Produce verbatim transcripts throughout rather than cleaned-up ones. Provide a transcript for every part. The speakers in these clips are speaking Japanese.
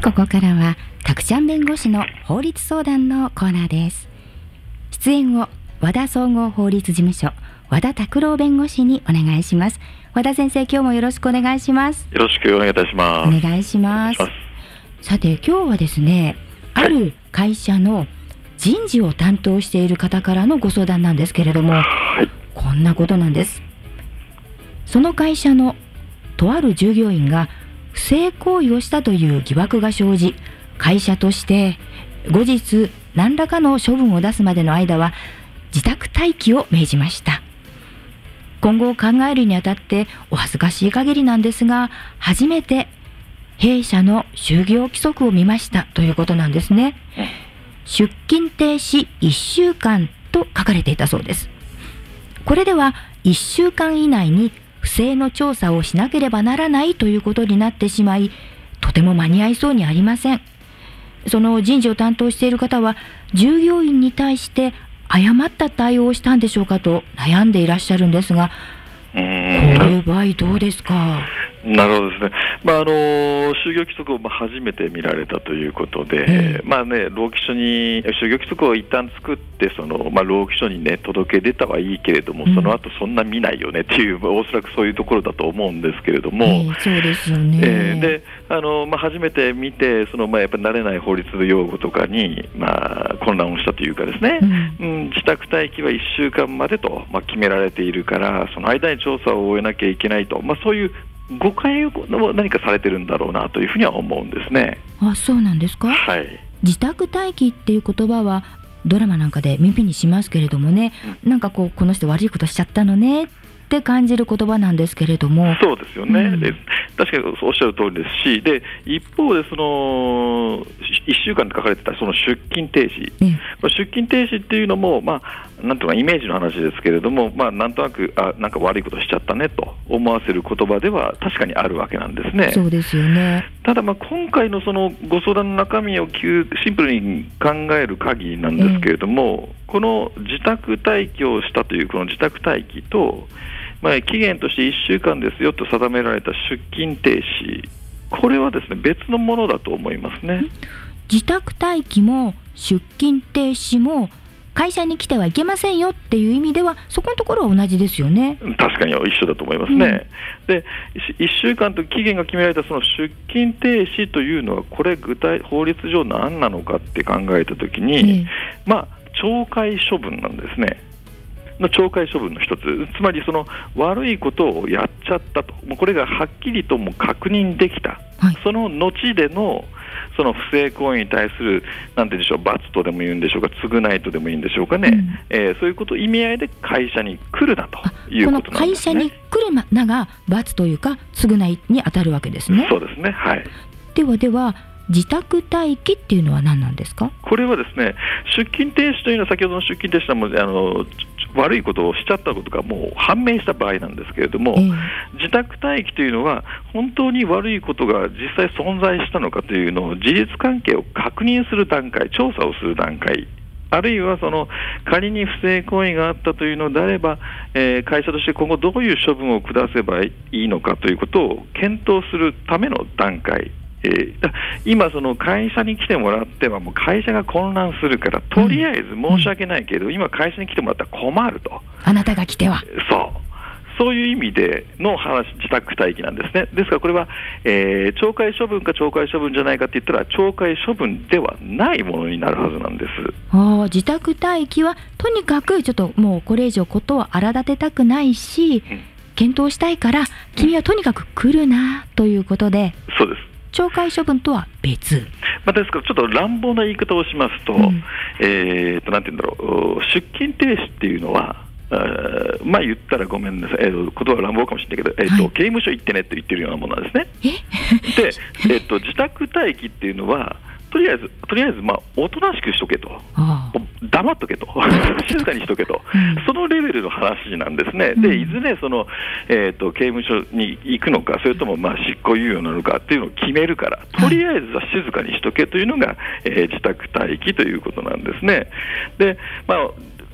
ここからはたくちゃん弁護士の法律相談のコーナーです。出演を和田総合法律事務所和田拓郎弁護士にお願いします。和田先生、今日もよろしくお願いします。 よろしくお願いいたします。 お願いします。さて、今日はですね、ある会社の人事を担当している方からのご相談なんですけれども、はい、こんなことなんです。その会社のとある従業員が不正行為をしたという疑惑が生じ、会社として後日何らかの処分を出すまでの間は自宅待機を命じました。今後を考えるにあたってお恥ずかしい限りなんですが、初めて弊社の就業規則を見ましたということなんですね。出勤停止いっしゅうかんと書かれていたそうです。これではいっしゅうかん以内に不正の調査をしなければならないということになってしまい、とても間に合いそうにありません。その人事を担当している方は従業員に対して誤った対応をしたんでしょうかと悩んでいらっしゃるんですが、 うーんこういう場合どうですか？ なるほどですね。まあ、あの就業規則をまあ初めて見られたということで、えー、まあね、労基署に就業規則を一旦作ってその、まあ、労基署にね届け出たはいいけれども、うん、その後そんな見ないよねっていう、まあ、おそらくそういうところだと思うんですけれども、 えー、そうですよね。 えー、であの、まあ、初めて見てその、まあ、やっぱり慣れない法律用語とかに、まあ、混乱をしたというかですね、うんうん、自宅待機はいっしゅうかんまでと、まあ、決められているからその間に調査を終えなきゃいけないと、まあ、そういう誤解を何かされてるんだろうなというふうには思うんですね。 あ、そうなんですか。 はい、 自宅待機っていう言葉はドラマなんかで耳にしますけれどもね、うん、なんかこうこの人悪いことしちゃったのねって感じる言葉なんですけれども。 そうですよね、うん、で確かにおっしゃる通りですし、で一方でそのいっしゅうかんって書かれてたその出勤停止、うん、出勤停止っていうのも、まあ、なんとかイメージの話ですけれども、まあ、なんとなくあなんか悪いことしちゃったねと思わせる言葉では確かにあるわけなんですね。 そうですよね。 ただまあ今回のそのご相談の中身をシンプルに考える限りなんですけれども、えー、この自宅待機をしたというこの自宅待機と、まあ、期限としていっしゅうかんですよと定められた出勤停止、これはですね別のものだと思いますね。 自宅待機も出勤停止も会社に来てはいけませんよっていう意味ではそこのところは同じですよね。 確かに一緒だと思いますね、うん、でいっしゅうかんと期限が決められたその出勤停止というのはこれ具体法律上何なのかって考えたときに、うん、まあ懲戒処分なんですね。の懲戒処分の一つ、つまりその悪いことをやっちゃったと、もうこれがはっきりとも確認できた、はい、その後でのその不正行為に対するなんて言うんでしょう、罰とでも言うんでしょうか、償いとでもいいんでしょうかね、うんえー、そういうこと意味合いで会社に来るなということなんですね。この会社に来るなが罰というか償いに当たるわけですね。 そうですね、はい。 ではでは自宅待機っていうのは何なんですか？ これはですね、出勤停止というのは先ほどの出勤停止はもうあの悪いことをしちゃったことがもう判明した場合なんですけれども、えー、自宅待機というのは本当に悪いことが実際存在したのかというのを事実関係を確認する段階、調査をする段階、あるいはその仮に不正行為があったというのであれば、えー、会社として今後どういう処分を下せばいいのかということを検討するための段階、えー、今その会社に来てもらってはもう会社が混乱するからとりあえず申し訳ないけど、うん、今会社に来てもらったら困ると、 あなたが来てはそうそういう意味での話、自宅待機なんですね。ですからこれは、えー、懲戒処分か懲戒処分じゃないかって言ったら懲戒処分ではないものになるはずなんです。 あ、自宅待機はとにかくちょっともうこれ以上ことを荒立てたくないし、うん、検討したいから君はとにかく来るなということで、 うん、そうです。懲戒処分とは別、 まあ、ですからちょっと乱暴な言い方をしますと、うん、えー、となんて言うんだろう、出勤停止っていうのはあまあ言ったらごめんなさい、えー、言葉は乱暴かもしれないけど、えーとはい、刑務所行ってねって言ってるようなものなんですね。で、えー、と自宅待機っていうのはとりあえずとりあえずまあおとなしくしとけと、黙っとけと静かにしとけと、うん、そのレベルの話なんですね。でいずれその、えー、と刑務所に行くのかそれともまあ執行猶予なのかっていうのを決めるから、とりあえずは静かにしとけというのが、えー、自宅待機ということなんですね。で、まあ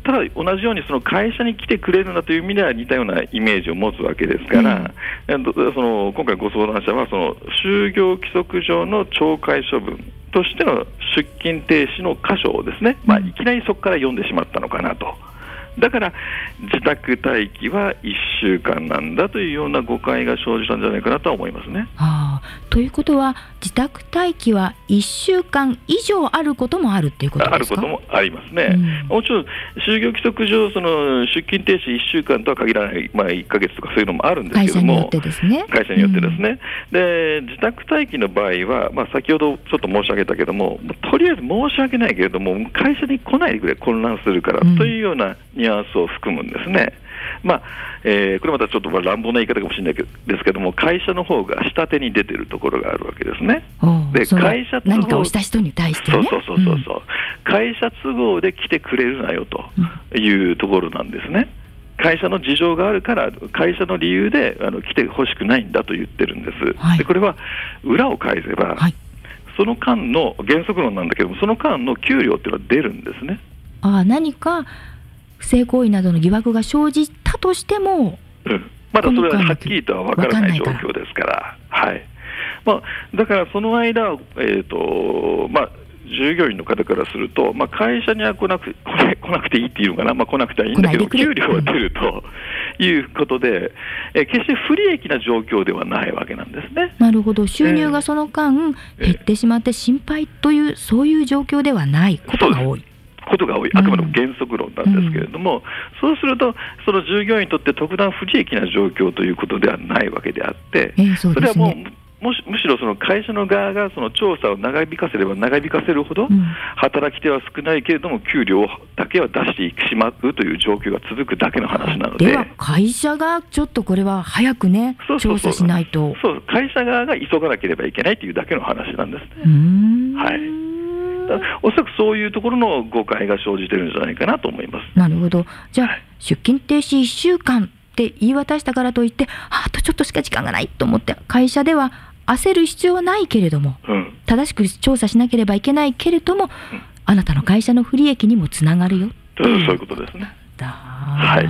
ただ同じようにその会社に来てくれるなという意味では似たようなイメージを持つわけですから、うん、その今回ご相談者はその就業規則上の懲戒処分としての出勤停止の箇所をですね、まあ、いきなりそこから読んでしまったのかなと。だから自宅待機はいっしゅうかんなんだというような誤解が生じたんじゃないかなとは思いますね。 はあ、ということは自宅待機はいっしゅうかん以上あることもあるっていうことですか？ あることもありますね、うん、もちろん就業規則上その出勤停止いっしゅうかんとは限らない、まあ、いっかげつとかそういうのもあるんですけども、 会社によってですね。 会社によってですね、うん、で自宅待機の場合は、まあ、先ほどちょっと申し上げたけども、とりあえず申し訳ないけれども会社に来ないでくれ、混乱するから、うん、というようなニュアンスを含むんですね。まあえー、これまたちょっと乱暴な言い方かもしれないですけども、会社の方が下手に出てるところがあるわけですね。 で会社都合何かをした人に対してね、 そうそうそうそうそう、うん、会社都合で来てくれるなよというところなんですね。会社の事情があるから会社の理由であの来てほしくないんだと言ってるんです、はい、でこれは裏を返せば、はい、その間の原則論なんだけども、その間の給料っていうのは出るんですね。 ああ、何か不正行為などの疑惑が生じたとしても、 うん、まだそれははっきりとは分からない状況ですから、はい、まあ、だからその間、えーとまあ、従業員の方からすると、まあ、会社には来なく、来な、来なくていいっていうのかな、まあ、来なくてはいいんだけど給料は出るということで、え決して不利益な状況ではないわけなんですね。 なるほど、収入がその間、えー、減ってしまって心配という、そういう状況ではないことが多い。 ことが多い、あくまでも原則論なんですけれども、うん、そうするとその従業員にとって特段不利益な状況ということではないわけであって、 えーそうですね、 それはもうもしむしろその会社の側がその調査を長引かせれば長引かせるほど、うん、働き手は少ないけれども給料だけは出してしまうという状況が続くだけの話なので、 では会社がちょっとこれは早くね調査しないと。 そう、会社側が急がなければいけないというだけの話なんですね。 うーん、 はい、おそらくそういうところの誤解が生じているんじゃないかなと思います。 なるほど。じゃあ、はい、出勤停止いっしゅうかんって言い渡したからといって、あとちょっとしか時間がないと思って会社では焦る必要はないけれども、うん、正しく調査しなければいけないけれども、うん、あなたの会社の不利益にもつながるよという、 そういうことですね。 はい、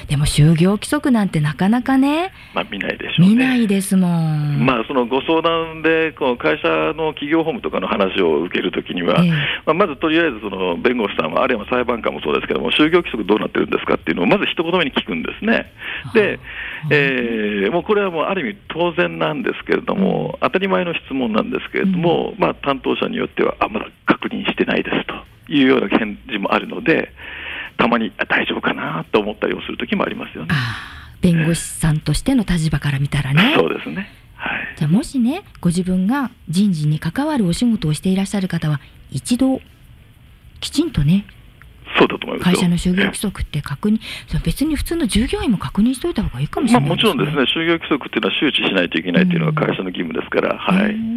でも就業規則なんてなかなかね、 まあ、見ないでしょうね。 見ないですもん。 まあ、そのご相談でこう会社の企業法務とかの話を受けるときには、えーまあ、まずとりあえずその弁護士さんはあるいは裁判官もそうですけども、就業規則どうなってるんですかっていうのをまず一言目に聞くんですね。で、えー、もうこれはもうある意味当然なんですけれども、当たり前の質問なんですけれども、うん、まあ、担当者によってはあまだ確認してないですというような返事もあるので、たまに大丈夫かなと思ったりをするときもありますよね。 あ、弁護士さんとしての立場から見たらね。 そうですね、はい、 じゃあもしね、ご自分が人事に関わるお仕事をしていらっしゃる方は一度きちんとね、 そうだと思いますよ。 会社の就業規則って確認、別に普通の従業員も確認しておいた方がいいかもしれないですね。 まあ、もちろんですね、就業規則っていうのは周知しないといけないというのが会社の義務ですから、うん、はい、うん、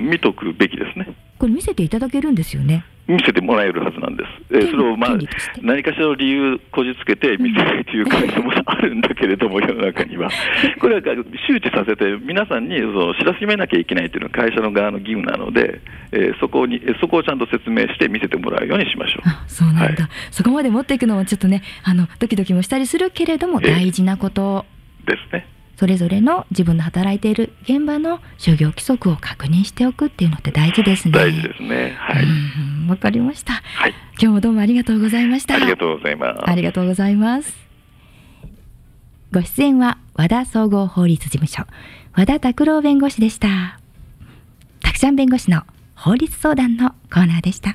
見とくべきですね。 これ見せていただけるんですよね。 見せてもらえるはずなんです。えー、それを、まあ、何かしらの理由こじつけて見せないという会社もあるんだけれども、世の中にはこれは周知させて皆さんにその知らしめなきゃいけないというのは会社の側の義務なので、えー、そこにそこをちゃんと説明して見せてもらうようにしましょう。 あ、そうなんだ、はい、そこまで持っていくのもちょっとね、あのドキドキもしたりするけれども大事なこと、 えー、ですね。 それぞれの自分の働いている現場の就業規則を確認しておくっていうのって大事ですね。 大事ですね。はい。 うん、わかりました。 はい。 今日もどうもありがとうございました。 ありがとうございます。 ありがとうございます。ご出演は和田総合法律事務所和田拓郎弁護士でした。たくちゃん弁護士の法律相談のコーナーでした。